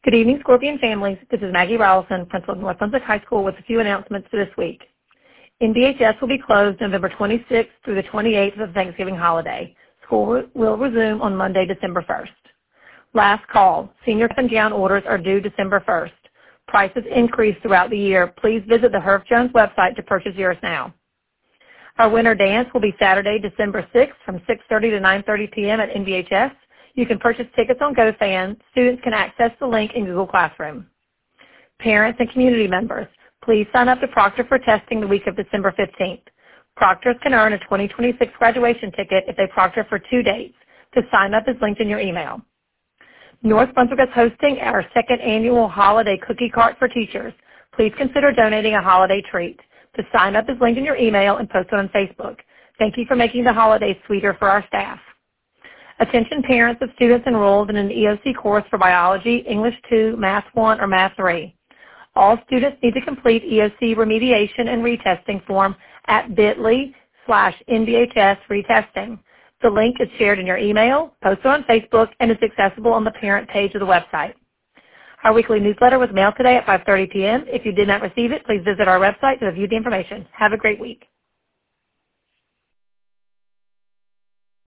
Good evening, Scorpion families. This is Maggie Rowlson, principal of North Brunswick High School, with a few announcements for this week. NBHS will be closed November 26th through the 28th of the Thanksgiving holiday. School will resume on Monday, December 1st. Last call. Senior cap and gown orders are due December 1st. Prices increase throughout the year. Please visit the Herff Jones website to purchase yours now. Our winter dance will be Saturday, December 6th from 6:30 to 9:30 p.m. at NBHS. You can purchase tickets on GoFan. Students can access the link in Google Classroom. Parents and community members, please sign up to Proctor for testing the week of December 15th. Proctors can earn a 2026 graduation ticket if they proctor for 2 dates. To sign up is linked in your email. North Brunswick is hosting our second annual holiday cookie cart for teachers. Please consider donating a holiday treat. To sign up is linked in your email and posted on Facebook. Thank you for making the holidays sweeter for our staff. Attention parents of students enrolled in an EOC course for Biology, English 2, Math 1, or Math 3. All students need to complete EOC remediation and retesting form at bit.ly/NBHS retesting. The link is shared in your email, posted on Facebook, and is accessible on the parent page of the website. Our weekly newsletter was mailed today at 5:30 p.m. If you did not receive it, please visit our website to view the information. Have a great week.